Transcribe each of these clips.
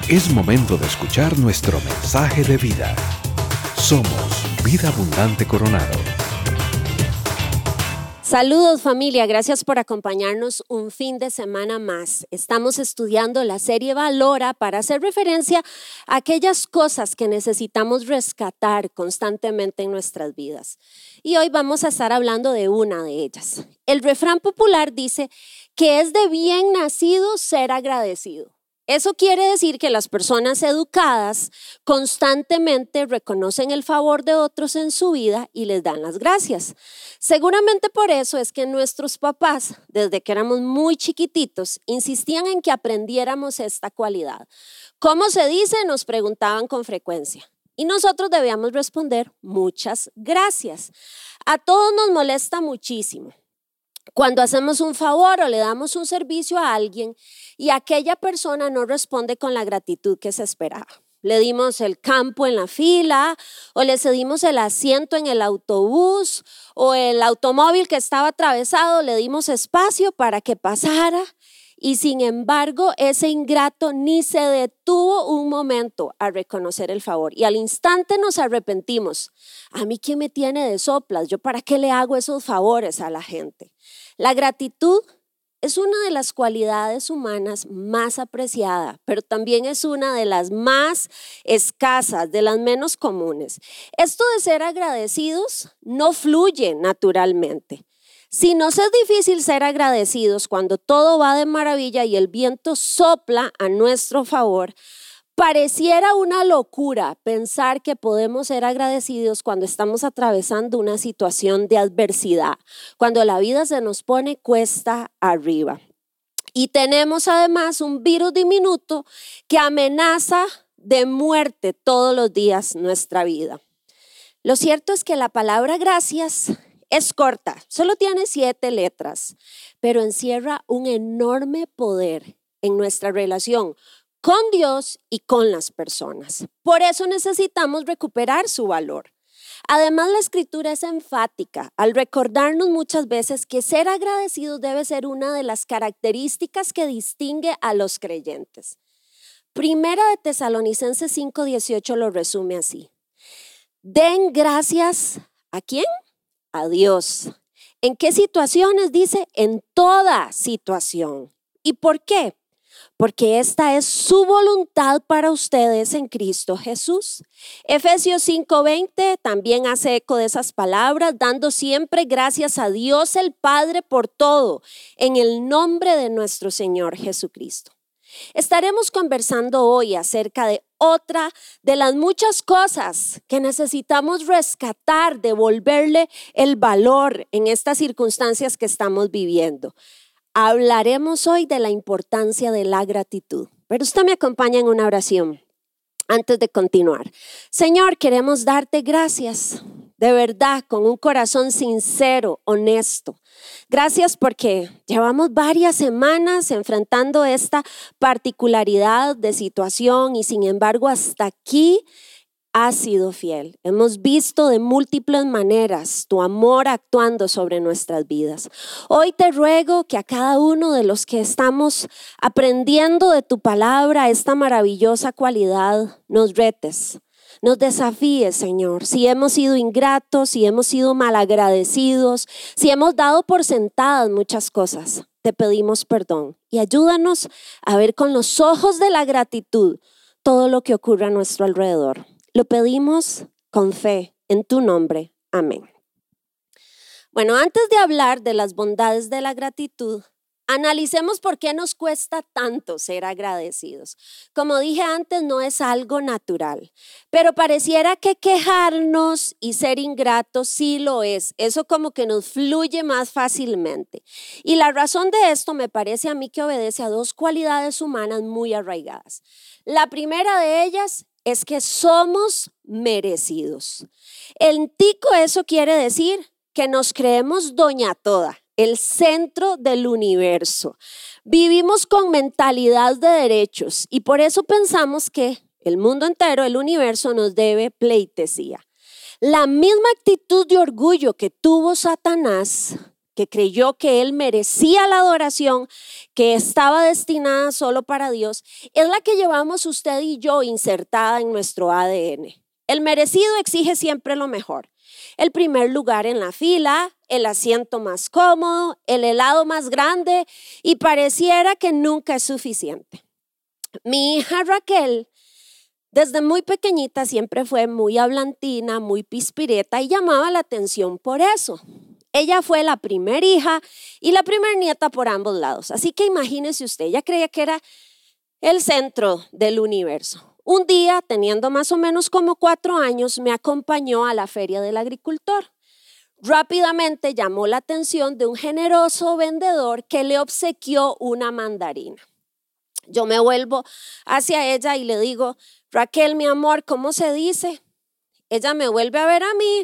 Es momento de escuchar nuestro mensaje de vida. Somos Vida Abundante Coronado. Saludos familia, gracias por acompañarnos un fin de semana más. Estamos estudiando la serie Valora para hacer referencia a aquellas cosas que necesitamos rescatar constantemente en nuestras vidas. Y hoy vamos a estar hablando de una de ellas. El refrán popular dice que es de bien nacido ser agradecido. Eso quiere decir que las personas educadas constantemente reconocen el favor de otros en su vida y les dan las gracias. Seguramente por eso es que nuestros papás, desde que éramos muy chiquititos, insistían en que aprendiéramos esta cualidad. ¿Cómo se dice? Nos preguntaban con frecuencia. Y nosotros debíamos responder muchas gracias. A todos nos molesta muchísimo cuando hacemos un favor o le damos un servicio a alguien y aquella persona no responde con la gratitud que se esperaba. Le dimos el campo en la fila o le cedimos el asiento en el autobús o el automóvil que estaba atravesado, le dimos espacio para que pasara y sin embargo ese ingrato ni se detuvo un momento a reconocer el favor y al instante nos arrepentimos. ¿A mí quién me tiene de soplas? ¿Yo para qué le hago esos favores a la gente? La gratitud es una de las cualidades humanas más apreciada, pero también es una de las más escasas, de las menos comunes. Esto de ser agradecidos no fluye naturalmente. Si nos es difícil ser agradecidos cuando todo va de maravilla y el viento sopla a nuestro favor, pareciera una locura pensar que podemos ser agradecidos cuando estamos atravesando una situación de adversidad, cuando la vida se nos pone cuesta arriba. Y tenemos además un virus diminuto que amenaza de muerte todos los días nuestra vida. Lo cierto es que la palabra gracias es corta, solo tiene 7 letras, pero encierra un enorme poder en nuestra relación con Dios y con las personas. Por eso necesitamos recuperar su valor. Además, la Escritura es enfática al recordarnos muchas veces que ser agradecidos debe ser una de las características que distingue a los creyentes. Primera de Tesalonicenses 5:18 lo resume así. Den gracias ¿a quién? A Dios. ¿En qué situaciones? Dice, en toda situación. ¿Y por qué? Porque esta es su voluntad para ustedes en Cristo Jesús. Efesios 5:20 también hace eco de esas palabras, dando siempre gracias a Dios el Padre por todo, en el nombre de nuestro Señor Jesucristo. Estaremos conversando hoy acerca de otra de las muchas cosas que necesitamos rescatar, devolverle el valor en estas circunstancias que estamos viviendo. Hablaremos hoy de la importancia de la gratitud, pero usted me acompaña en una oración antes de continuar. Señor, queremos darte gracias, de verdad, con un corazón sincero, honesto. Gracias porque llevamos varias semanas enfrentando esta particularidad de situación y sin embargo hasta aquí has sido fiel. Hemos visto de múltiples maneras tu amor actuando sobre nuestras vidas. Hoy te ruego que a cada uno de los que estamos aprendiendo de tu palabra, esta maravillosa cualidad, nos retes, nos desafíes, Señor. Si hemos sido ingratos, si hemos sido malagradecidos, si hemos dado por sentadas muchas cosas, te pedimos perdón y ayúdanos a ver con los ojos de la gratitud todo lo que ocurre a nuestro alrededor. Lo pedimos con fe en tu nombre. Amén. Bueno, antes de hablar de las bondades de la gratitud, analicemos por qué nos cuesta tanto ser agradecidos. Como dije antes, no es algo natural, pero pareciera que quejarnos y ser ingratos sí lo es. Eso como que nos fluye más fácilmente. Y la razón de esto me parece a mí que obedece a 2 cualidades humanas muy arraigadas. La primera de ellas es que somos merecidos. En tico eso quiere decir que nos creemos doña toda, el centro del universo. Vivimos con mentalidad de derechos y por eso pensamos que el mundo entero, el universo, nos debe pleitesía. La misma actitud de orgullo que tuvo Satanás, que creyó que él merecía la adoración, que estaba destinada solo para Dios, es la que llevamos usted y yo insertada en nuestro ADN. El merecido exige siempre lo mejor. El primer lugar en la fila, el asiento más cómodo, el helado más grande, y pareciera que nunca es suficiente. Mi hija Raquel, desde muy pequeñita, siempre fue muy hablantina, muy pispireta y llamaba la atención por eso. Ella fue la primera hija y la primera nieta por ambos lados. Así que imagínese usted, ella creía que era el centro del universo. Un día, teniendo más o menos como 4 años, me acompañó a la feria del agricultor. Rápidamente llamó la atención de un generoso vendedor que le obsequió una mandarina. Yo me vuelvo hacia ella y le digo, Raquel, mi amor, ¿cómo se dice? Ella me vuelve a ver a mí,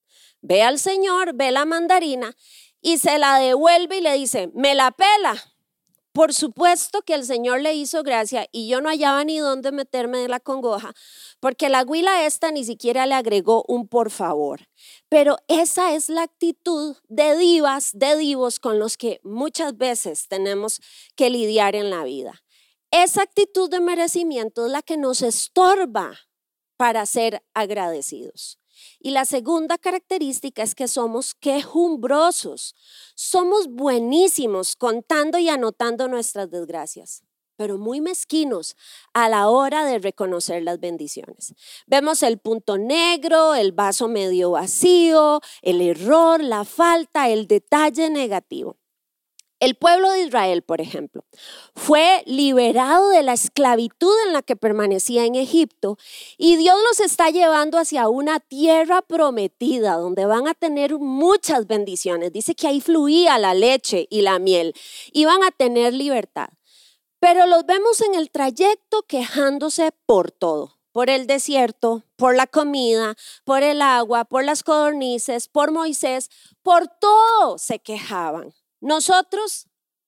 ve al Señor, ve la mandarina y se la devuelve y le dice, me la pela. Por supuesto que el Señor le hizo gracia y yo no hallaba ni dónde meterme de la congoja, porque la güila esta ni siquiera le agregó un por favor. Pero esa es la actitud de divas, de divos con los que muchas veces tenemos que lidiar en la vida. Esa actitud de merecimiento es la que nos estorba para ser agradecidos. Y la segunda característica es que somos quejumbrosos. Somos buenísimos contando y anotando nuestras desgracias, pero muy mezquinos a la hora de reconocer las bendiciones. Vemos el punto negro, el vaso medio vacío, el error, la falta, el detalle negativo. El pueblo de Israel, por ejemplo, fue liberado de la esclavitud en la que permanecía en Egipto y Dios los está llevando hacia una tierra prometida donde van a tener muchas bendiciones. Dice que ahí fluía la leche y la miel y van a tener libertad. Pero los vemos en el trayecto quejándose por todo. Por el desierto, por la comida, por el agua, por las codornices, por Moisés, por todo se quejaban. Nosotros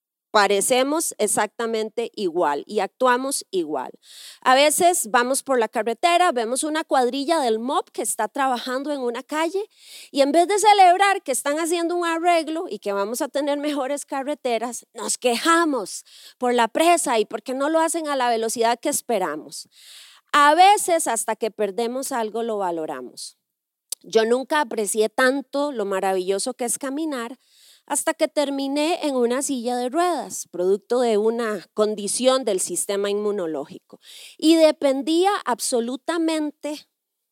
parecemos exactamente igual y actuamos igual. A veces vamos por la carretera, vemos una cuadrilla del MOP que está trabajando en una calle y en vez de celebrar que están haciendo un arreglo y que vamos a tener mejores carreteras, nos quejamos por la presa y porque no lo hacen a la velocidad que esperamos. A veces hasta que perdemos algo lo valoramos. Yo nunca aprecié tanto lo maravilloso que es caminar hasta que terminé en una silla de ruedas, producto de una condición del sistema inmunológico. Y dependía absolutamente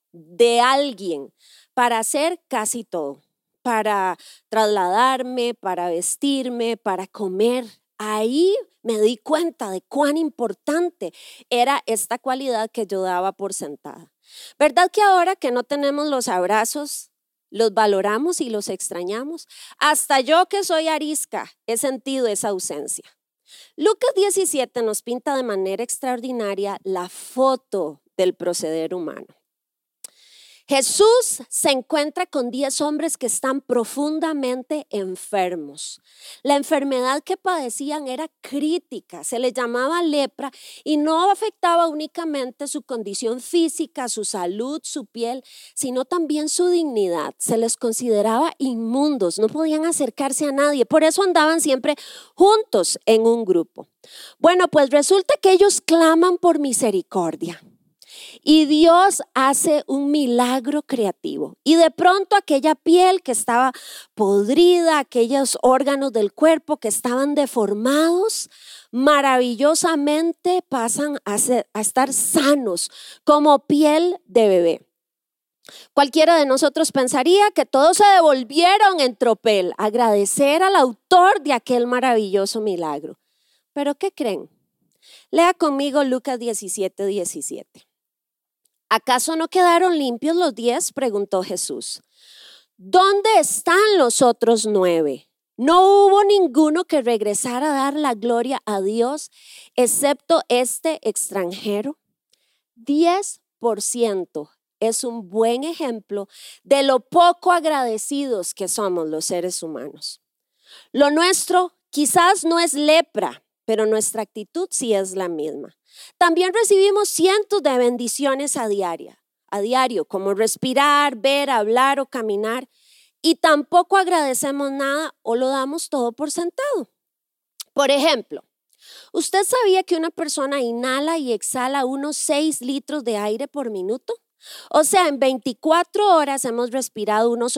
de alguien para hacer casi todo, para trasladarme, para vestirme, para comer. Ahí me di cuenta de cuán importante era esta cualidad que yo daba por sentada. ¿Verdad que ahora que no tenemos los abrazos, los valoramos y los extrañamos? Hasta yo que soy arisca he sentido esa ausencia. Lucas 17 nos pinta de manera extraordinaria la foto del proceder humano. Jesús se encuentra con 10 hombres que están profundamente enfermos. La enfermedad que padecían era crítica, se les llamaba lepra y no afectaba únicamente su condición física, su salud, su piel, sino también su dignidad. Se les consideraba inmundos, no podían acercarse a nadie, por eso andaban siempre juntos en un grupo. Bueno, pues resulta que ellos claman por misericordia. Y Dios hace un milagro creativo y de pronto aquella piel que estaba podrida, aquellos órganos del cuerpo que estaban deformados, maravillosamente pasan a estar sanos como piel de bebé. Cualquiera de nosotros pensaría que todos se devolvieron en tropel a agradecer al autor de aquel maravilloso milagro. ¿Pero qué creen? Lea conmigo Lucas 17:17. ¿Acaso no quedaron limpios los 10? Preguntó Jesús. ¿Dónde están los otros 9? No hubo ninguno que regresara a dar la gloria a Dios, excepto este extranjero. 10% es un buen ejemplo de lo poco agradecidos que somos los seres humanos. Lo nuestro quizás no es lepra, pero nuestra actitud sí es la misma. También recibimos cientos de bendiciones a diario, como respirar, ver, hablar o caminar. y tampoco agradecemos nada o lo damos todo por sentado. Por ejemplo, ¿usted sabía que una persona inhala y exhala unos 6 litros de aire por minuto? O sea, en 24 horas hemos respirado unos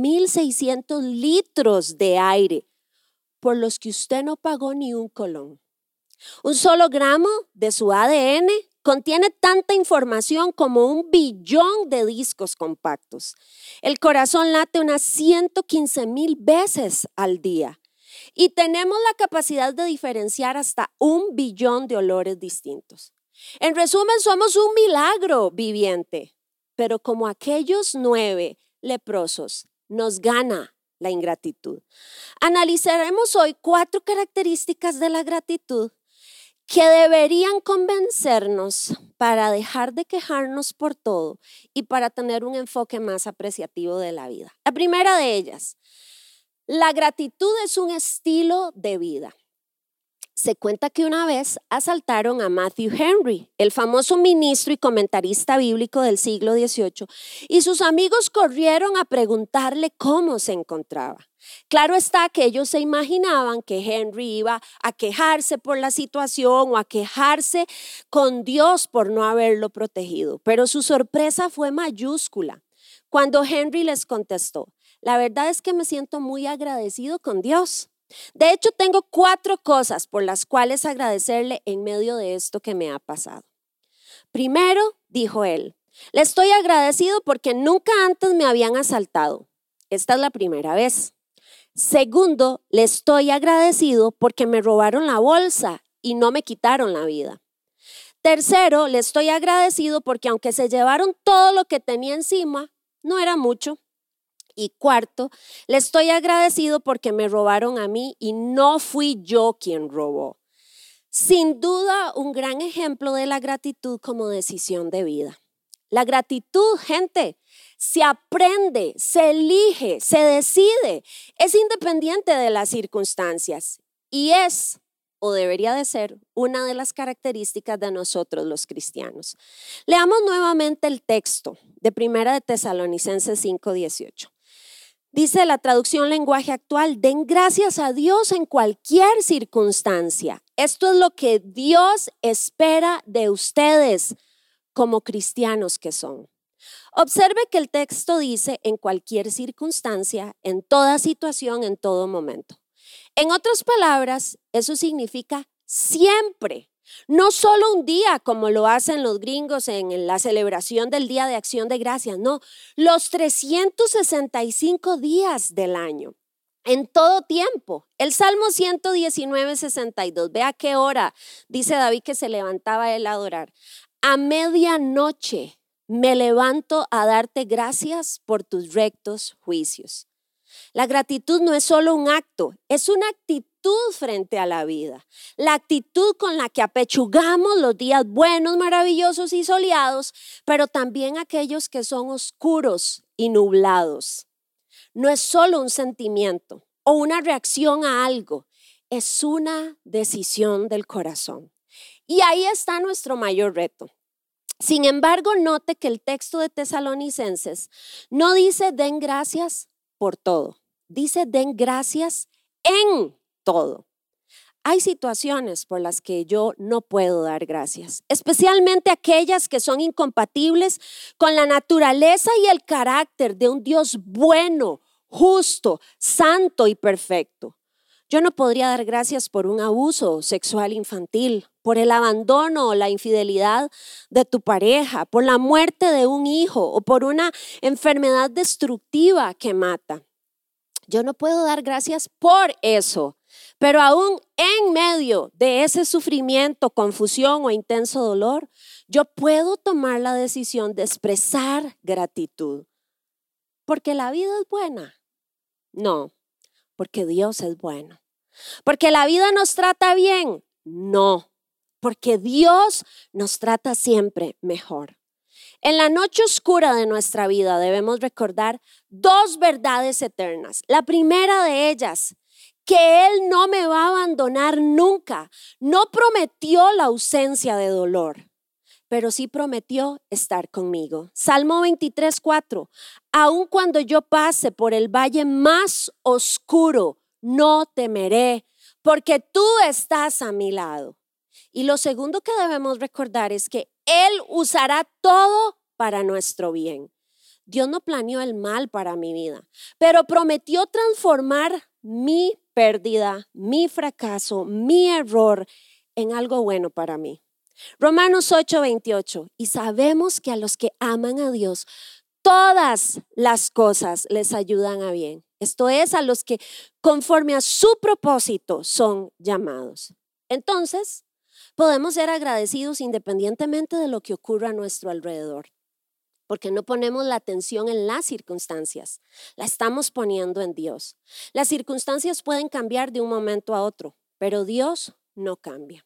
8.600 litros de aire, por los que usted no pagó ni un colón. Un solo gramo de su ADN contiene tanta información como 1 billón de discos compactos. El corazón late unas 115,000 veces al día y tenemos la capacidad de diferenciar hasta 1 billón de olores distintos. En resumen, somos un milagro viviente, pero como aquellos 9 leprosos, nos gana la ingratitud. Analizaremos hoy 4 características de la gratitud que deberían convencernos para dejar de quejarnos por todo y para tener un enfoque más apreciativo de la vida. La primera de ellas, la gratitud es un estilo de vida. Se cuenta que una vez asaltaron a Matthew Henry, el famoso ministro y comentarista bíblico del siglo XVIII, y sus amigos corrieron a preguntarle cómo se encontraba. Claro está que ellos se imaginaban que Henry iba a quejarse por la situación o a quejarse con Dios por no haberlo protegido, pero su sorpresa fue mayúscula cuando Henry les contestó: la verdad es que me siento muy agradecido con Dios. De hecho, tengo 4 cosas por las cuales agradecerle en medio de esto que me ha pasado. Primero, dijo él, le estoy agradecido porque nunca antes me habían asaltado. Esta es la primera vez. Segundo, le estoy agradecido porque me robaron la bolsa y no me quitaron la vida. Tercero, le estoy agradecido porque aunque se llevaron todo lo que tenía encima, no era mucho. Y cuarto, le estoy agradecido porque me robaron a mí y no fui yo quien robó. Sin duda, un gran ejemplo de la gratitud como decisión de vida. La gratitud, gente, se aprende, se elige, se decide, es independiente de las circunstancias y es, o debería de ser, una de las características de nosotros los cristianos. Leamos nuevamente el texto de 1 Tesalonicenses 5:18. Dice la traducción lenguaje actual: den gracias a Dios en cualquier circunstancia. Esto es lo que Dios espera de ustedes como cristianos que son. Observe que el texto dice en cualquier circunstancia, en toda situación, en todo momento. En otras palabras, eso significa siempre. No solo un día como lo hacen los gringos en la celebración del Día de Acción de Gracias, no, los 365 días del año, en todo tiempo. El Salmo 119:62, vea qué hora, dice David que se levantaba él a adorar. A medianoche me levanto a darte gracias por tus rectos juicios. La gratitud no es solo un acto, es una actitud frente a la vida. La actitud con la que apechugamos los días buenos, maravillosos y soleados, pero también aquellos que son oscuros y nublados. No es solo un sentimiento o una reacción a algo, es una decisión del corazón. Y ahí está nuestro mayor reto. Sin embargo, note que el texto de Tesalonicenses no dice den gracias por todo, dice den gracias en todo. Hay situaciones por las que yo no puedo dar gracias, especialmente aquellas que son incompatibles con la naturaleza y el carácter de un Dios bueno, justo, santo y perfecto. Yo no podría dar gracias por un abuso sexual infantil, por el abandono o la infidelidad de tu pareja, por la muerte de un hijo o por una enfermedad destructiva que mata. Yo no puedo dar gracias por eso, pero aún en medio de ese sufrimiento, confusión o intenso dolor, yo puedo tomar la decisión de expresar gratitud. ¿Porque la vida es buena? No, porque Dios es bueno. ¿Porque la vida nos trata bien? No, porque Dios nos trata siempre mejor. En la noche oscura de nuestra vida debemos recordar 2 verdades eternas. La primera de ellas, que Él no me va a abandonar nunca. No prometió la ausencia de dolor. pero sí prometió estar conmigo. Salmo 23:4. Aun cuando yo pase por el valle más oscuro, no temeré, porque tú estás a mi lado. Y lo segundo que debemos recordar es que Él usará todo para nuestro bien. Dios no planeó el mal para mi vida, pero prometió transformar mi pérdida, mi fracaso, mi error en algo bueno para mí. Romanos 8:28. Y sabemos que a los que aman a Dios, todas las cosas les ayudan a bien. Esto es, a los que conforme a su propósito son llamados. Entonces, podemos ser agradecidos independientemente de lo que ocurra a nuestro alrededor, porque no ponemos la atención en las circunstancias, la estamos poniendo en Dios. Las circunstancias pueden cambiar de un momento a otro, pero Dios no cambia.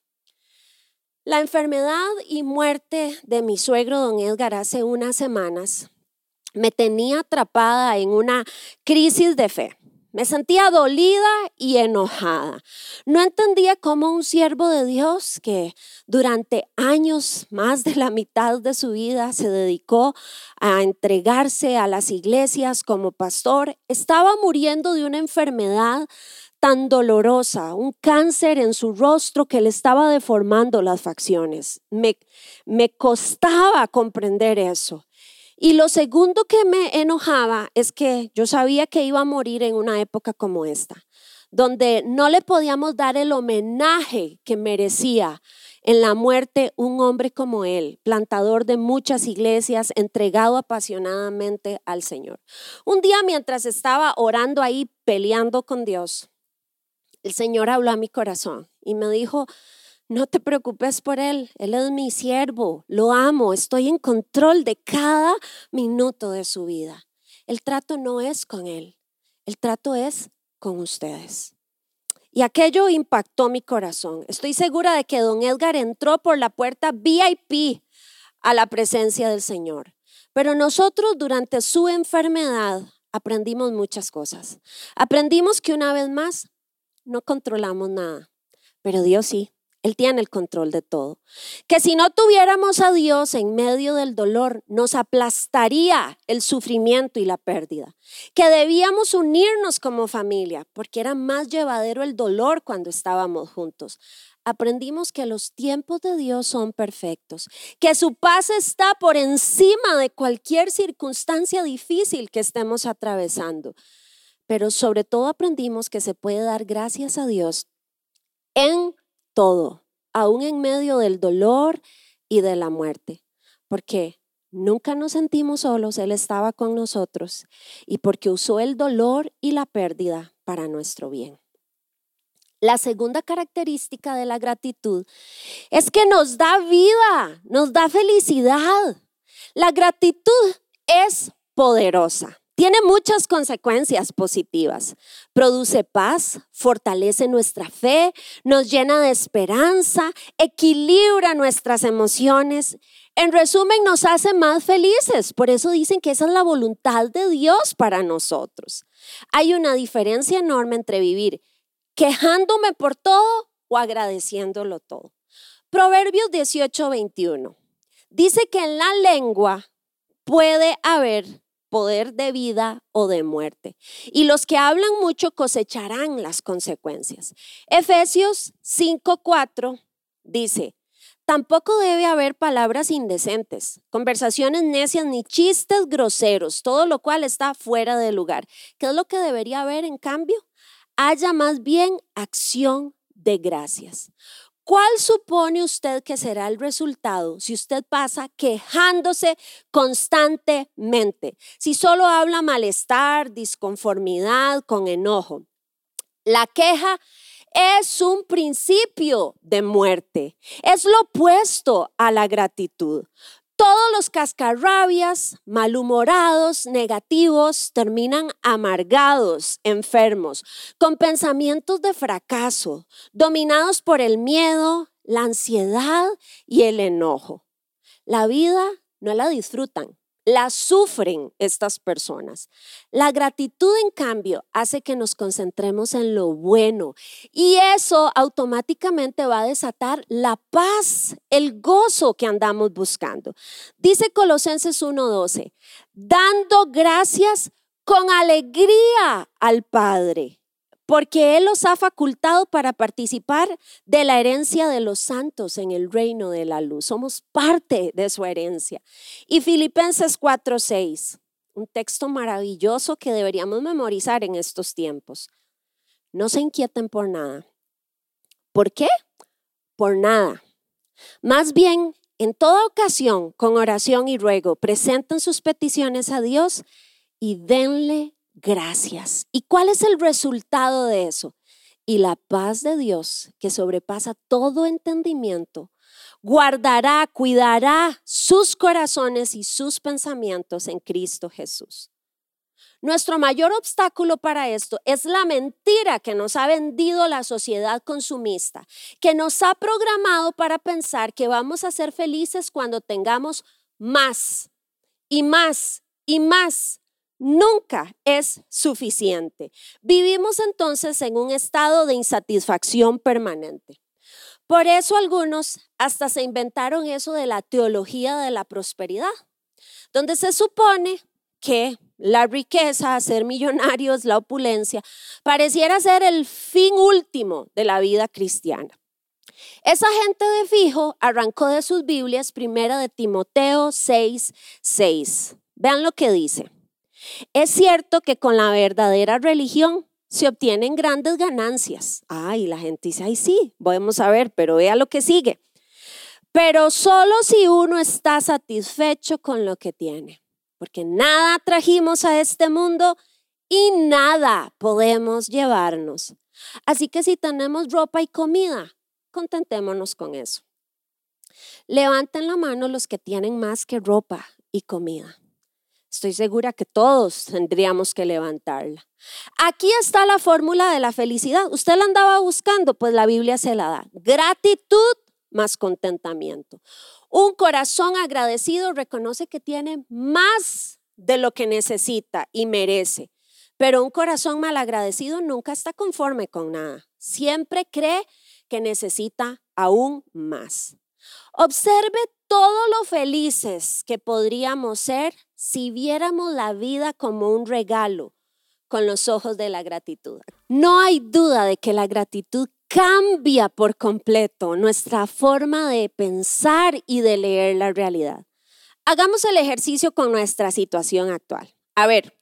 La enfermedad y muerte de mi suegro don Edgar hace unas semanas me tenía atrapada en una crisis de fe. Me sentía dolida y enojada. No entendía cómo un siervo de Dios que durante años, más de la mitad de su vida, se dedicó a entregarse a las iglesias como pastor, estaba muriendo de una enfermedad tan dolorosa, un cáncer en su rostro que le estaba deformando las facciones. Me costaba comprender eso. Y lo segundo que me enojaba es que yo sabía que iba a morir en una época como esta, donde no le podíamos dar el homenaje que merecía en la muerte un hombre como él, plantador de muchas iglesias, entregado apasionadamente al Señor. Un día, mientras estaba orando ahí, peleando con Dios, el Señor habló a mi corazón y me dijo: no te preocupes por él es mi siervo, lo amo, estoy en control de cada minuto de su vida. El trato no es con él, el trato es con ustedes. Y aquello impactó mi corazón. Estoy segura de que don Edgar entró por la puerta VIP a la presencia del Señor. Pero nosotros durante su enfermedad aprendimos muchas cosas. Aprendimos que una vez más no controlamos nada, pero Dios sí. Él tiene el control de todo. Que si no tuviéramos a Dios en medio del dolor, nos aplastaría el sufrimiento y la pérdida. Que debíamos unirnos como familia, porque era más llevadero el dolor cuando estábamos juntos. Aprendimos que los tiempos de Dios son perfectos, que su paz está por encima de cualquier circunstancia difícil que estemos atravesando. Pero sobre todo aprendimos que se puede dar gracias a Dios en todo, aún en medio del dolor y de la muerte, porque nunca nos sentimos solos, Él estaba con nosotros y porque usó el dolor y la pérdida para nuestro bien. La segunda característica de la gratitud es que nos da vida, nos da felicidad. La gratitud es poderosa. Tiene muchas consecuencias positivas. Produce paz, fortalece nuestra fe, nos llena de esperanza, equilibra nuestras emociones. En resumen, nos hace más felices. Por eso dicen que esa es la voluntad de Dios para nosotros. Hay una diferencia enorme entre vivir quejándome por todo o agradeciéndolo todo. Proverbios 18:21 dice que en la lengua puede haber poder de vida o de muerte. Y los que hablan mucho cosecharán las consecuencias. Efesios 5:4 dice: tampoco debe haber palabras indecentes, conversaciones necias ni chistes groseros, todo lo cual está fuera de lugar. ¿Qué es lo que debería haber en cambio? Haya más bien acción de gracias. ¿Cuál supone usted que será el resultado si usted pasa quejándose constantemente? Si solo habla malestar, disconformidad, con enojo. La queja es un principio de muerte. Es lo opuesto a la gratitud. Todos los cascarrabias, malhumorados, negativos, terminan amargados, enfermos, con pensamientos de fracaso, dominados por el miedo, la ansiedad y el enojo. La vida no la disfrutan, la sufren estas personas. La gratitud, en cambio, hace que nos concentremos en lo bueno y eso automáticamente va a desatar la paz, el gozo que andamos buscando. Dice Colosenses 1:12, dando gracias con alegría al Padre, porque Él los ha facultado para participar de la herencia de los santos en el reino de la luz. Somos parte de su herencia. Y Filipenses 4:6, un texto maravilloso que deberíamos memorizar en estos tiempos. No se inquieten por nada. ¿Por qué? Por nada. Más bien, en toda ocasión, con oración y ruego, presenten sus peticiones a Dios y denle gracias. ¿Y cuál es el resultado de eso? Y la paz de Dios, que sobrepasa todo entendimiento, guardará, cuidará sus corazones y sus pensamientos en Cristo Jesús. Nuestro mayor obstáculo para esto es la mentira que nos ha vendido la sociedad consumista, que nos ha programado para pensar que vamos a ser felices cuando tengamos más y más y más. Nunca es suficiente. Vivimos entonces en un estado de insatisfacción permanente. Por eso algunos hasta se inventaron eso de la teología de la prosperidad, donde se supone que la riqueza, ser millonarios, la opulencia, pareciera ser el fin último de la vida cristiana. Esa gente de fijo arrancó de sus Biblias Primera de Timoteo 6:6. Vean lo que dice. Es cierto que con la verdadera religión se obtienen grandes ganancias. Y la gente dice, ay sí, vamos a ver, pero vea lo que sigue. Pero solo si uno está satisfecho con lo que tiene, porque nada trajimos a este mundo y nada podemos llevarnos. Así que si tenemos ropa y comida, contentémonos con eso. Levanten la mano los que tienen más que ropa y comida. Estoy segura que todos tendríamos que levantarla. Aquí está la fórmula de la felicidad. Usted la andaba buscando, pues la Biblia se la da. Gratitud más contentamiento. Un corazón agradecido reconoce que tiene más de lo que necesita y merece. Pero un corazón malagradecido nunca está conforme con nada. Siempre cree que necesita aún más. Observe todo lo felices que podríamos ser si viéramos la vida como un regalo con los ojos de la gratitud. No hay duda de que la gratitud cambia por completo nuestra forma de pensar y de leer la realidad. Hagamos el ejercicio con nuestra situación actual. A ver,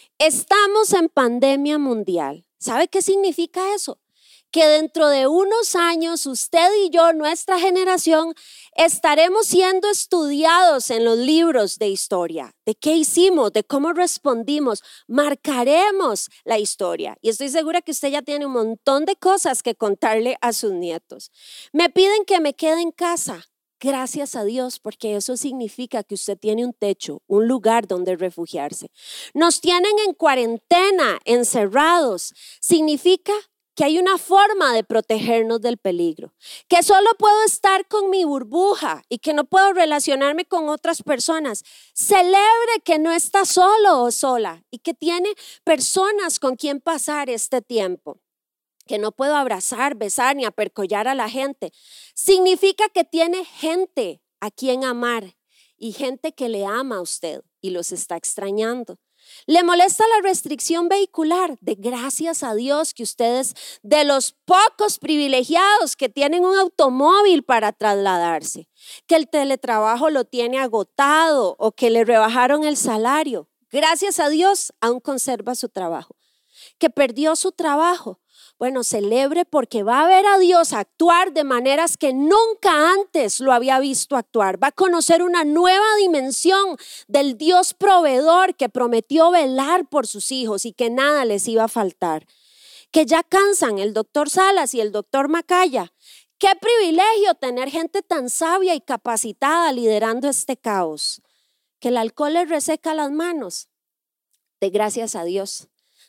estamos en pandemia mundial. ¿Sabe qué significa eso? Que dentro de unos años usted y yo, nuestra generación, estaremos siendo estudiados en los libros de historia. ¿De qué hicimos? ¿De cómo respondimos? Marcaremos la historia. Y estoy segura que usted ya tiene un montón de cosas que contarle a sus nietos. Me piden que me quede en casa. Gracias a Dios, porque eso significa que usted tiene un techo, un lugar donde refugiarse. Nos tienen en cuarentena, encerrados. Significa que hay una forma de protegernos del peligro, que solo puedo estar con mi burbuja y que no puedo relacionarme con otras personas. Celebre que no está solo o sola y que tiene personas con quien pasar este tiempo, que no puedo abrazar, besar ni apercollar a la gente. Significa que tiene gente a quien amar y gente que le ama a usted y los está extrañando. ¿Le molesta la restricción vehicular? De gracias a Dios que ustedes, de los pocos privilegiados que tienen un automóvil para trasladarse, que el teletrabajo lo tiene agotado o que le rebajaron el salario. Gracias a Dios aún conserva su trabajo. Que perdió su trabajo. Bueno, celebre porque va a ver a Dios actuar de maneras que nunca antes lo había visto actuar. Va a conocer una nueva dimensión del Dios proveedor que prometió velar por sus hijos y que nada les iba a faltar. Que ya cansan el doctor Salas y el doctor Macaya. Qué privilegio tener gente tan sabia y capacitada liderando este caos. Que el alcohol les reseca las manos. De gracias a Dios.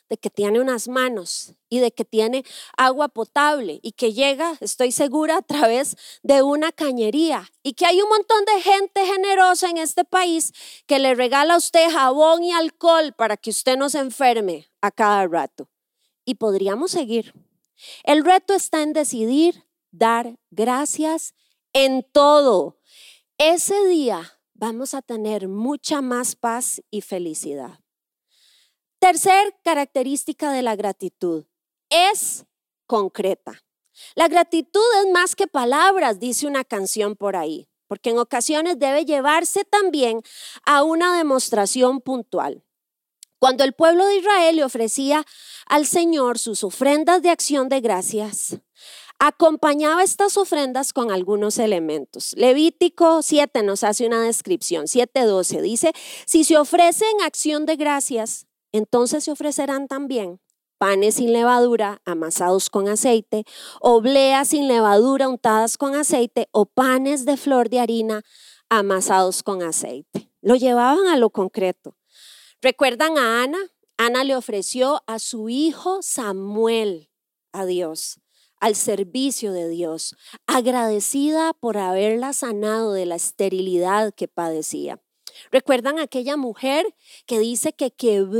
de que tiene unas manos y de que tiene agua potable y que llega, estoy segura, a través de una cañería y que hay un montón de gente generosa en este país que le regala a usted jabón y alcohol para que usted no se enferme a cada rato. Y podríamos seguir. El reto está en decidir dar gracias en todo. Ese día vamos a tener mucha más paz y felicidad. Tercer característica de la gratitud, es concreta. La gratitud es más que palabras, dice una canción por ahí, porque en ocasiones debe llevarse también a una demostración puntual. Cuando el pueblo de Israel le ofrecía al Señor sus ofrendas de acción de gracias, acompañaba estas ofrendas con algunos elementos. Levítico 7 nos hace una descripción, 7:12, dice, si se ofrece en acción de gracias, entonces se ofrecerán también panes sin levadura amasados con aceite, obleas sin levadura untadas con aceite o panes de flor de harina amasados con aceite. Lo llevaban a lo concreto. ¿Recuerdan a Ana? Ana le ofreció a su hijo Samuel a Dios, al servicio de Dios, agradecida por haberla sanado de la esterilidad que padecía. ¿Recuerdan a aquella mujer que dice que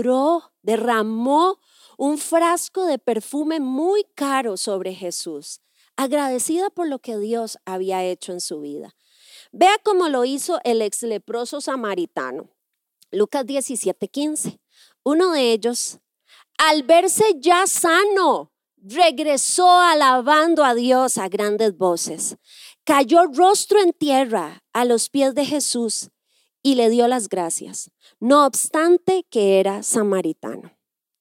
derramó un frasco de perfume muy caro sobre Jesús, agradecida por lo que Dios había hecho en su vida? Vea cómo lo hizo el ex leproso samaritano. Lucas 17:15. Uno de ellos, al verse ya sano, regresó alabando a Dios a grandes voces. Cayó rostro en tierra a los pies de Jesús y le dio las gracias, no obstante que era samaritano.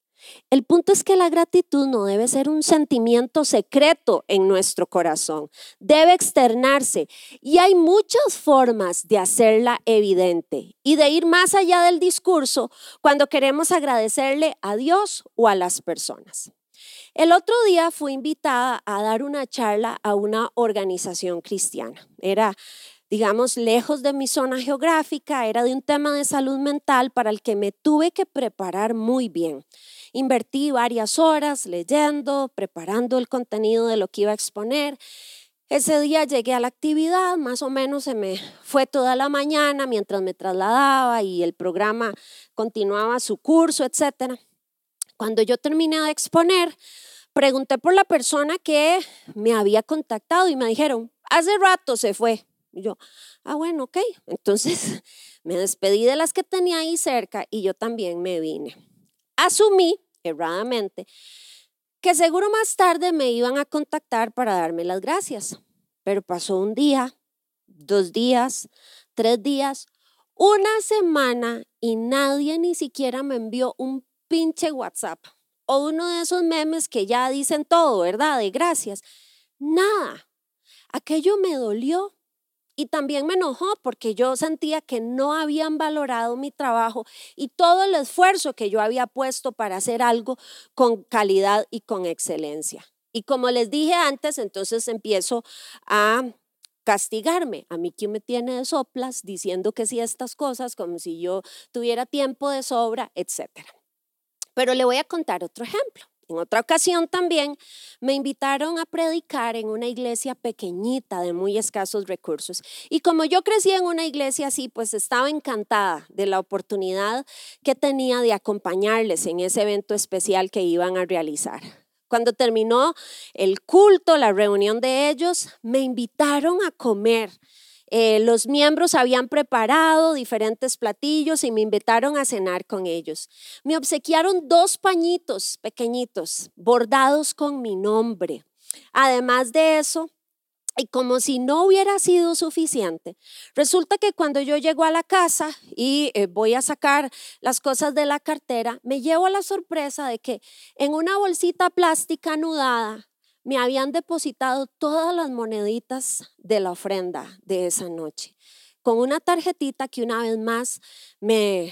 El punto es que la gratitud no debe ser un sentimiento secreto en nuestro corazón, debe externarse y hay muchas formas de hacerla evidente y de ir más allá del discurso cuando queremos agradecerle a Dios o a las personas. El otro día fui invitada a dar una charla a una organización cristiana. Era, digamos, lejos de mi zona geográfica, era de un tema de salud mental para el que me tuve que preparar muy bien. Invertí varias horas leyendo, preparando el contenido de lo que iba a exponer. Ese día llegué a la actividad, más o menos se me fue toda la mañana mientras me trasladaba y el programa continuaba su curso, etc. Cuando yo terminé de exponer, pregunté por la persona que me había contactado y me dijeron, hace rato se fue. Y yo, bueno, ok. Entonces me despedí de las que tenía ahí cerca y yo también me vine. Asumí, erradamente, que seguro más tarde me iban a contactar para darme las gracias. Pero pasó un día, 2 días, 3 días, una semana y nadie ni siquiera me envió un pinche WhatsApp o uno de esos memes que ya dicen todo, ¿verdad? De gracias. Nada. Aquello me dolió. Y también me enojó porque yo sentía que no habían valorado mi trabajo y todo el esfuerzo que yo había puesto para hacer algo con calidad y con excelencia. Y como les dije antes, entonces empiezo a castigarme. A mí, ¿quién me tiene de soplas diciendo que sí a estas cosas como si yo tuviera tiempo de sobra, etcétera? Pero le voy a contar otro ejemplo. En otra ocasión también me invitaron a predicar en una iglesia pequeñita de muy escasos recursos. Y como yo crecí en una iglesia así, pues estaba encantada de la oportunidad que tenía de acompañarles en ese evento especial que iban a realizar. Cuando terminó el culto, la reunión de ellos, me invitaron a comer. Los miembros habían preparado diferentes platillos y me invitaron a cenar con ellos. Me obsequiaron 2 pañitos pequeñitos bordados con mi nombre. Además de eso, y como si no hubiera sido suficiente, resulta que cuando yo llego a la casa y voy a sacar las cosas de la cartera, me llevo la sorpresa de que en una bolsita plástica anudada me habían depositado todas las moneditas de la ofrenda de esa noche, con una tarjetita que una vez más me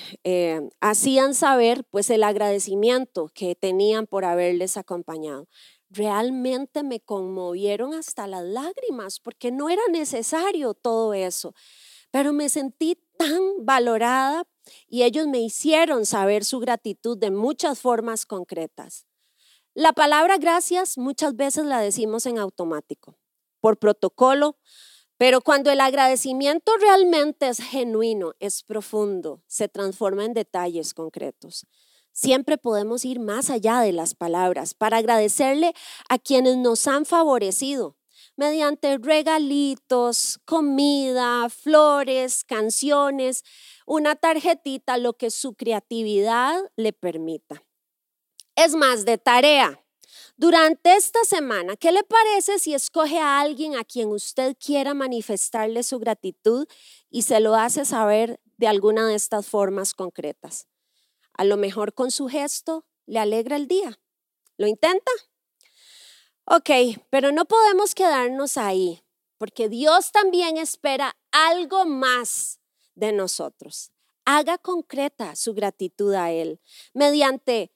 hacían saber pues el agradecimiento que tenían por haberles acompañado. Realmente me conmovieron hasta las lágrimas porque no era necesario todo eso, pero me sentí tan valorada y ellos me hicieron saber su gratitud de muchas formas concretas. La palabra gracias muchas veces la decimos en automático, por protocolo, pero cuando el agradecimiento realmente es genuino, es profundo, se transforma en detalles concretos. Siempre podemos ir más allá de las palabras para agradecerle a quienes nos han favorecido mediante regalitos, comida, flores, canciones, una tarjetita, lo que su creatividad le permita. Es más, de tarea, durante esta semana, ¿qué le parece si escoge a alguien a quien usted quiera manifestarle su gratitud y se lo hace saber de alguna de estas formas concretas? A lo mejor con su gesto le alegra el día. ¿Lo intenta? Ok, pero no podemos quedarnos ahí, porque Dios también espera algo más de nosotros. Haga concreta su gratitud a Él mediante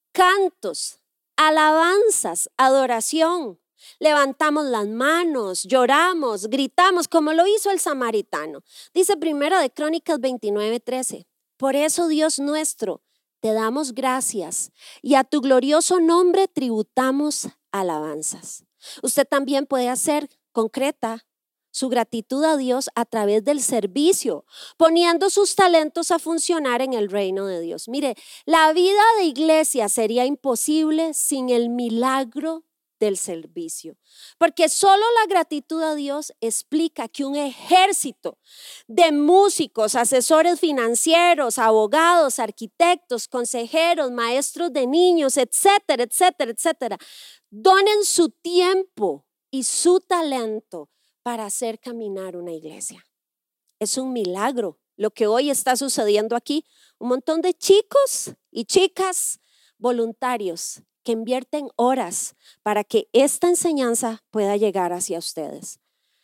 cantos, alabanzas, adoración. Levantamos las manos, lloramos, gritamos, como lo hizo el samaritano. Dice Primera de Crónicas 29:13. Por eso, Dios nuestro, te damos gracias y a tu glorioso nombre tributamos alabanzas. Usted también puede hacer concreta su gratitud a Dios a través del servicio, poniendo sus talentos a funcionar en el reino de Dios. Mire, la vida de iglesia sería imposible sin el milagro del servicio, porque solo la gratitud a Dios explica que un ejército de músicos, asesores financieros, abogados, arquitectos, consejeros, maestros de niños, etcétera, etcétera, etcétera, donen su tiempo y su talento para hacer caminar una iglesia. Es un milagro lo que hoy está sucediendo aquí. Un montón de chicos y chicas voluntarios que invierten horas para que esta enseñanza pueda llegar hacia ustedes.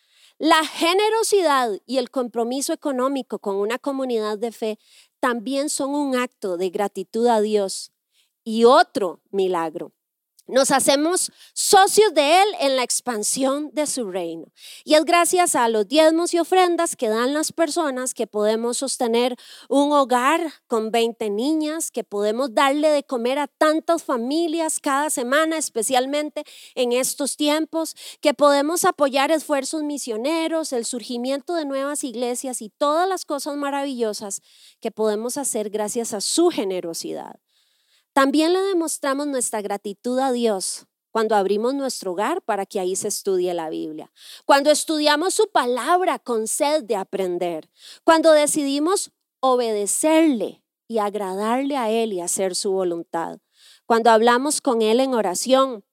La generosidad y el compromiso económico con una comunidad de fe también son un acto de gratitud a Dios y otro milagro. Nos hacemos socios de Él en la expansión de su reino. Y es gracias a los diezmos y ofrendas que dan las personas que podemos sostener un hogar con 20 niñas, que podemos darle de comer a tantas familias cada semana, especialmente en estos tiempos, que podemos apoyar esfuerzos misioneros, el surgimiento de nuevas iglesias y todas las cosas maravillosas que podemos hacer gracias a su generosidad. También le demostramos nuestra gratitud a Dios cuando abrimos nuestro hogar para que ahí se estudie la Biblia, cuando estudiamos su palabra con sed de aprender, cuando decidimos obedecerle y agradarle a Él y hacer su voluntad, cuando hablamos con Él en oración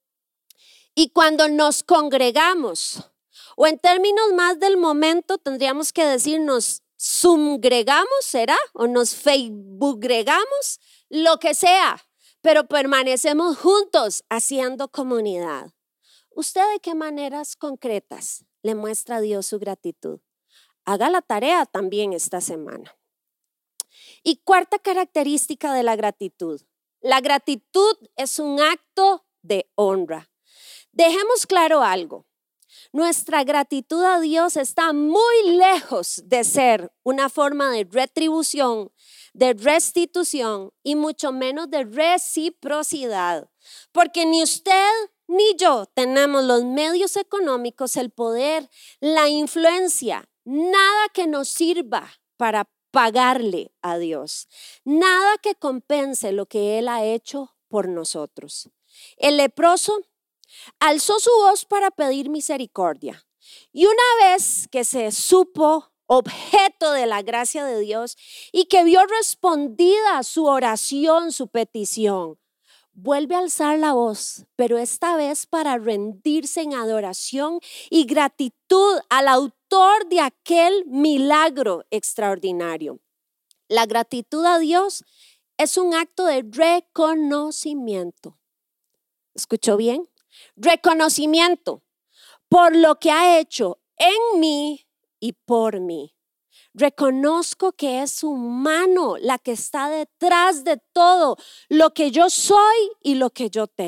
y cuando nos congregamos, o en términos más del momento tendríamos que decir nos zoomgregamos, ¿será? O nos facebookgregamos, lo que sea. Pero permanecemos juntos haciendo comunidad. ¿Usted de qué maneras concretas le muestra a Dios su gratitud? Haga la tarea también esta semana. Y cuarta característica de la gratitud. La gratitud es un acto de honra. Dejemos claro algo. Nuestra gratitud a Dios está muy lejos de ser una forma de retribución, de restitución y mucho menos de reciprocidad, porque ni usted ni yo tenemos los medios económicos, el poder, la influencia, nada que nos sirva para pagarle a Dios, nada que compense lo que Él ha hecho por nosotros. El leproso alzó su voz para pedir misericordia y una vez que se supo objeto de la gracia de Dios y que vio respondida su oración, su petición, vuelve a alzar la voz, pero esta vez para rendirse en adoración y gratitud al autor de aquel milagro extraordinario. La gratitud a Dios es un acto de reconocimiento. ¿Escuchó bien? Reconocimiento por lo que ha hecho en mí y por mí. Reconozco que es su mano la que está detrás de todo lo que yo soy y lo que yo tengo.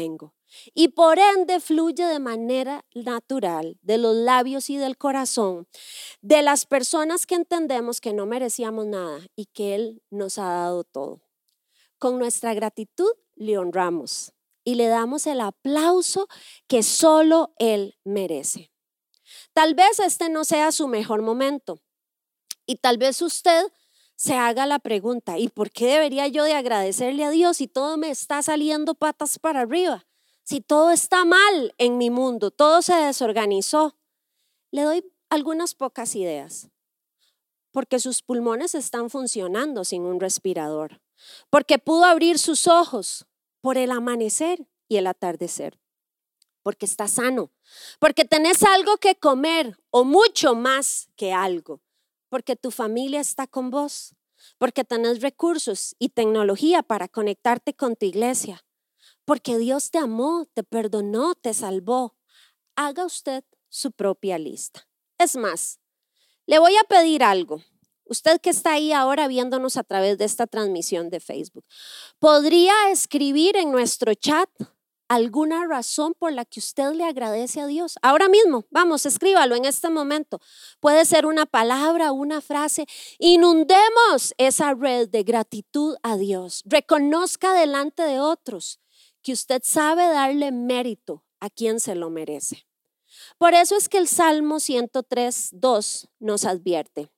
y por ende fluye de manera natural de los labios y del corazón de las personas que entendemos que no merecíamos nada y que Él nos ha dado todo. Con nuestra gratitud le honramos y le damos el aplauso que solo Él merece. Tal vez este no sea su mejor momento y tal vez usted se haga la pregunta, ¿y por qué debería yo de agradecerle a Dios si todo me está saliendo patas para arriba? Si todo está mal en mi mundo, todo se desorganizó. Le doy algunas pocas ideas. Porque sus pulmones están funcionando sin un respirador. Porque pudo abrir sus ojos por el amanecer y el atardecer. Porque está sano. Porque tenés algo que comer o mucho más que algo. Porque tu familia está con vos, porque tenés recursos y tecnología para conectarte con tu iglesia, porque Dios te amó, te perdonó, te salvó. Haga usted su propia lista. Es más, le voy a pedir algo. Usted que está ahí ahora viéndonos a través de esta transmisión de Facebook, ¿podría escribir en nuestro chat alguna razón por la que usted le agradece a Dios? Ahora mismo, vamos, escríbalo en este momento. Puede ser una palabra, una frase. Inundemos esa red de gratitud a Dios. Reconozca delante de otros que usted sabe darle mérito a quien se lo merece. Por eso es que el Salmo 103:2 nos advierte: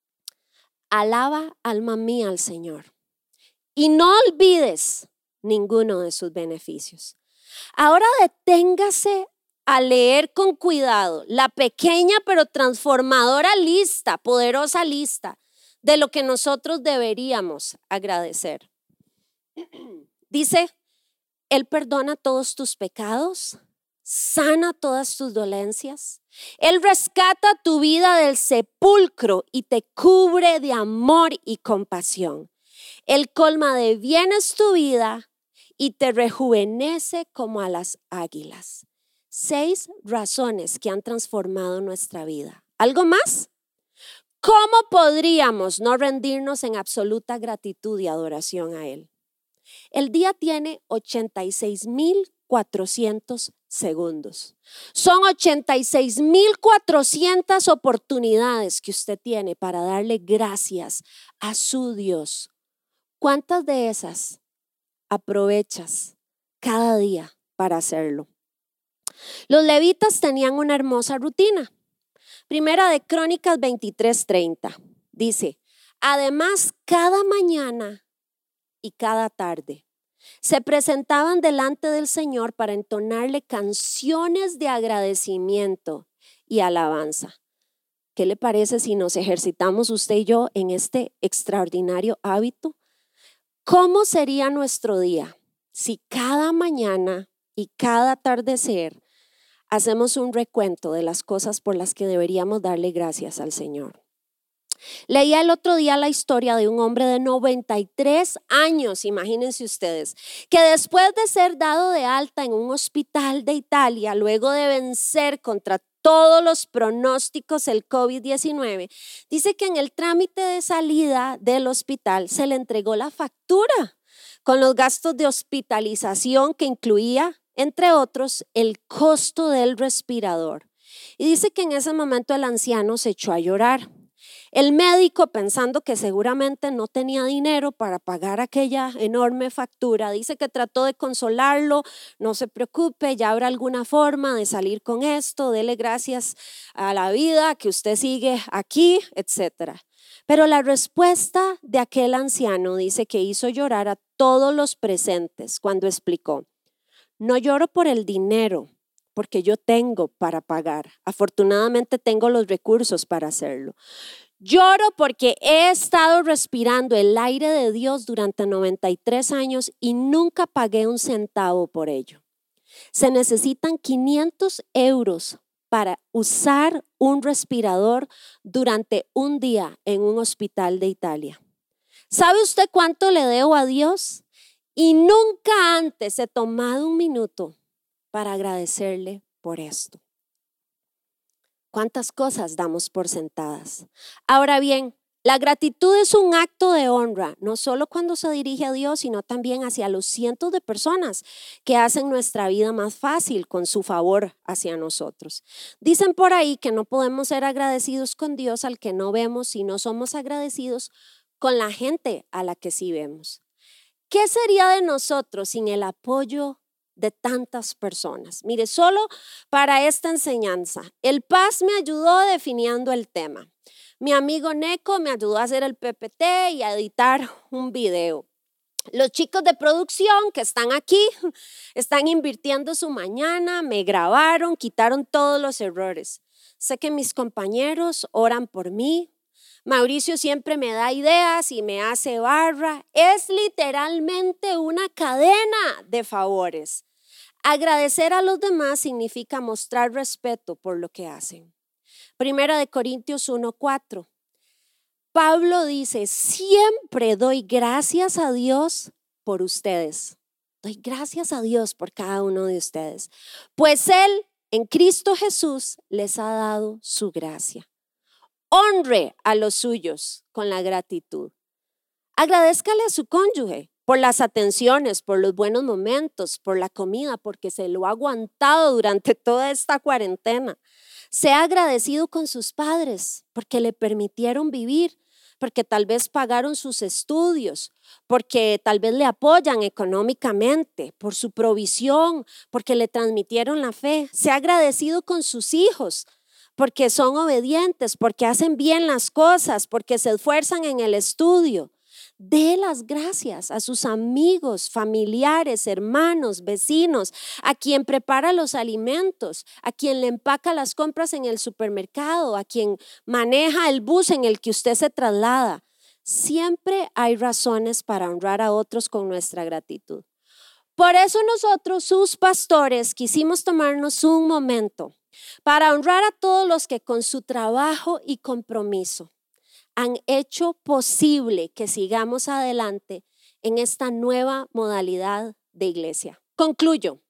alaba, alma mía, al Señor, y no olvides ninguno de sus beneficios. Ahora deténgase a leer con cuidado la pequeña pero transformadora lista, poderosa lista de lo que nosotros deberíamos agradecer. Dice, Él perdona todos tus pecados, sana todas tus dolencias. Él rescata tu vida del sepulcro y te cubre de amor y compasión. Él colma de bienes tu vida y te rejuvenece como a las águilas. 6 razones que han transformado nuestra vida. ¿Algo más? ¿Cómo podríamos no rendirnos en absoluta gratitud y adoración a Él? El día tiene 86,400 segundos. Son 86,400 oportunidades que usted tiene para darle gracias a su Dios. ¿Cuántas de esas aprovechas cada día para hacerlo? Los levitas tenían una hermosa rutina. Primera de Crónicas 23:30 dice, además cada mañana y cada tarde se presentaban delante del Señor para entonarle canciones de agradecimiento y alabanza. ¿Qué le parece si nos ejercitamos usted y yo en este extraordinario hábito? ¿Cómo sería nuestro día si cada mañana y cada atardecer hacemos un recuento de las cosas por las que deberíamos darle gracias al Señor? Leía el otro día la historia de un hombre de 93 años, imagínense ustedes, que después de ser dado de alta en un hospital de Italia, luego de vencer contra todos los pronósticos el COVID-19, dice que en el trámite de salida del hospital se le entregó la factura con los gastos de hospitalización que incluía, entre otros, el costo del respirador. Y dice que en ese momento el anciano se echó a llorar. El médico, pensando que seguramente no tenía dinero para pagar aquella enorme factura, dice que trató de consolarlo: no se preocupe, ya habrá alguna forma de salir con esto, dele gracias a la vida que usted sigue aquí, etc. Pero la respuesta de aquel anciano dice que hizo llorar a todos los presentes cuando explicó: no lloro por el dinero, porque yo tengo para pagar. Afortunadamente tengo los recursos para hacerlo. Lloro porque he estado respirando el aire de Dios durante 93 años y nunca pagué un centavo por ello. Se necesitan 500 euros para usar un respirador durante un día en un hospital de Italia. ¿Sabe usted cuánto le debo a Dios? Y nunca antes he tomado un minuto para agradecerle por esto. ¿Cuántas cosas damos por sentadas? Ahora bien, La gratitud es un acto de honra, no solo cuando se dirige a Dios, sino también hacia los cientos de personas que hacen nuestra vida más fácil con su favor hacia nosotros. Dicen por ahí que no podemos ser agradecidos con Dios al que no vemos, si no somos agradecidos con la gente a la que sí vemos. ¿Qué sería de nosotros sin el apoyo de tantas personas? Mire, solo para esta enseñanza, el Paz me ayudó definiendo el tema. Mi amigo Neco me ayudó a hacer el PPT y a editar un video. Los chicos de producción que están aquí están invirtiendo su mañana, me grabaron, quitaron todos los errores. Sé que mis compañeros oran por mí. Mauricio siempre me da ideas y me hace barra. Es literalmente una cadena de favores. Agradecer a los demás significa mostrar respeto por lo que hacen. Primera de Corintios 1:4. Pablo dice, siempre doy gracias a Dios por ustedes. Doy gracias a Dios por cada uno de ustedes. Pues Él en Cristo Jesús les ha dado su gracia. Honre a los suyos con la gratitud. Agradézcale a su cónyuge por las atenciones, por los buenos momentos, por la comida, porque se lo ha aguantado durante toda esta cuarentena. Sea agradecido con sus padres porque le permitieron vivir, porque tal vez pagaron sus estudios, porque tal vez le apoyan económicamente, por su provisión, porque le transmitieron la fe. Sea agradecido con sus hijos porque son obedientes, porque hacen bien las cosas, porque se esfuerzan en el estudio. Dé las gracias a sus amigos, familiares, hermanos, vecinos, a quien prepara los alimentos, a quien le empaca las compras en el supermercado, a quien maneja el bus en el que usted se traslada. Siempre hay razones para honrar a otros con nuestra gratitud. Por eso nosotros, sus pastores, quisimos tomarnos un momento para honrar a todos los que con su trabajo y compromiso han hecho posible que sigamos adelante en esta nueva modalidad de iglesia. Concluyo.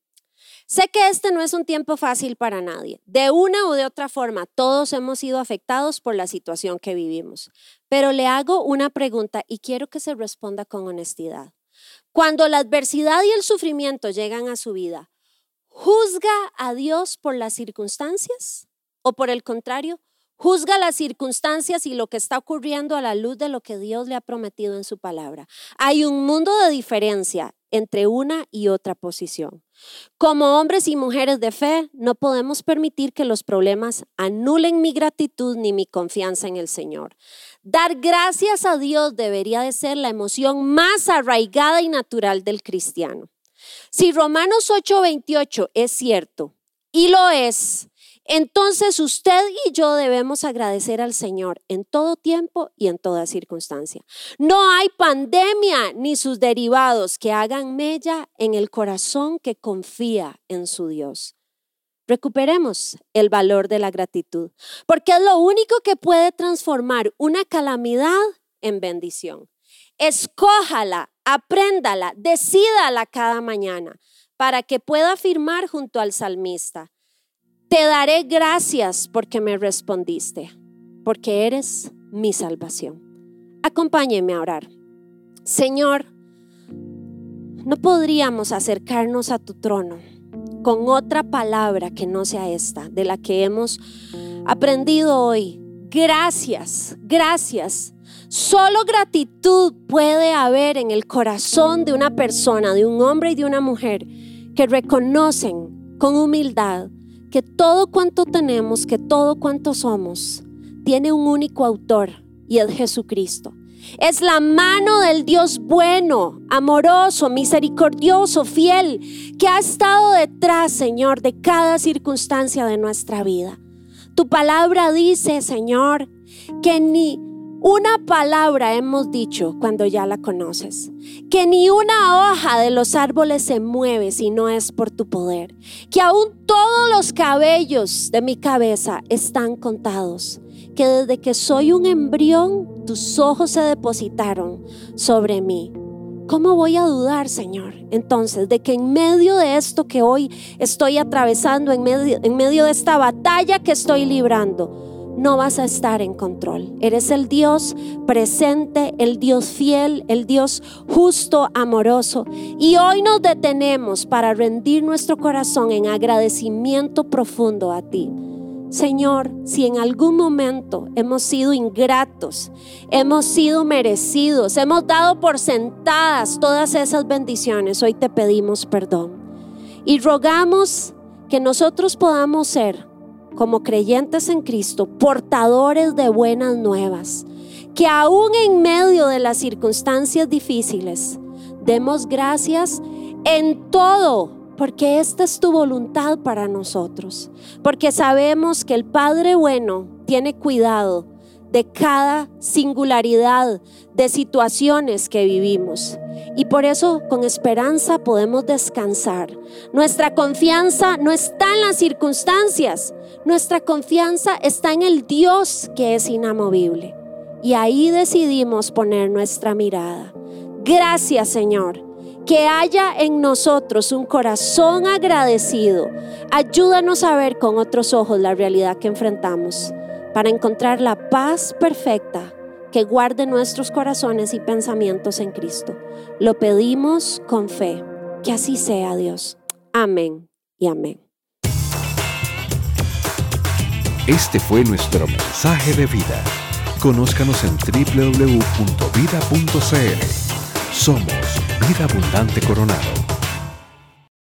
Sé que este no es un tiempo fácil para nadie. De una u de otra forma, todos hemos sido afectados por la situación que vivimos. Pero le hago una pregunta y quiero que se responda con honestidad. Cuando la adversidad y el sufrimiento llegan a su vida, ¿juzga a Dios por las circunstancias? ¿O por el contrario, juzga las circunstancias y lo que está ocurriendo a la luz de lo que Dios le ha prometido en su palabra? Hay un mundo de diferencia entre una y otra posición. Como hombres y mujeres de fe, no podemos permitir que los problemas anulen mi gratitud ni mi confianza en el Señor. Dar gracias a Dios debería de ser la emoción más arraigada y natural del cristiano. Si Romanos 8:28 es cierto, y lo es, entonces usted y yo debemos agradecer al Señor en todo tiempo y en toda circunstancia. No hay pandemia ni sus derivados que hagan mella en el corazón que confía en su Dios. Recuperemos el valor de la gratitud, porque es lo único que puede transformar una calamidad en bendición. Escójala, apréndala, decídala cada mañana para que pueda afirmar junto al salmista: te daré gracias porque me respondiste, porque eres mi salvación. Acompáñeme a orar. Señor, no podríamos acercarnos a tu trono con otra palabra que no sea esta, de la que hemos aprendido hoy. Gracias, gracias. Solo gratitud puede haber en el corazón de una persona, de un hombre y de una mujer que reconocen con humildad que todo cuanto tenemos, que todo cuanto somos, tiene un único autor y es Jesucristo. Es la mano del Dios bueno, amoroso, misericordioso, fiel, que ha estado detrás, Señor, de cada circunstancia de nuestra vida. Tu palabra dice, Señor, que ni una palabra hemos dicho cuando ya la conoces, que ni una hoja de los árboles se mueve si no es por tu poder, que aún todos los cabellos de mi cabeza están contados, que desde que soy un embrión tus ojos se depositaron sobre mí. ¿Cómo voy a dudar, Señor, entonces, de que en medio de esto que hoy estoy atravesando, en medio de esta batalla que estoy librando, no vas a estar en control. Eres el Dios presente, el Dios fiel, el Dios justo, amoroso. Y hoy nos detenemos para rendir nuestro corazón en agradecimiento profundo a ti. Señor, si en algún momento hemos sido ingratos, hemos sido merecidos, hemos dado por sentadas todas esas bendiciones, hoy te pedimos perdón. Y rogamos que nosotros podamos ser, como creyentes en Cristo, portadores de buenas nuevas, que aún en medio de las circunstancias difíciles demos gracias en todo, porque esta es tu voluntad para nosotros, porque sabemos que el Padre bueno tiene cuidado de cada singularidad de situaciones que vivimos, y por eso con esperanza podemos descansar. Nuestra confianza no está en las circunstancias, nuestra confianza está en el Dios que es inamovible, y ahí decidimos poner nuestra mirada. Gracias, Señor. Que haya en nosotros un corazón agradecido. Ayúdanos a ver con otros ojos la realidad que enfrentamos, para encontrar la paz perfecta que guarde nuestros corazones y pensamientos en Cristo. Lo pedimos con fe. Que así sea, Dios. Amén y amén. Este fue nuestro mensaje de vida. Conózcanos en www.vida.cl. Somos Vida Abundante Coronado.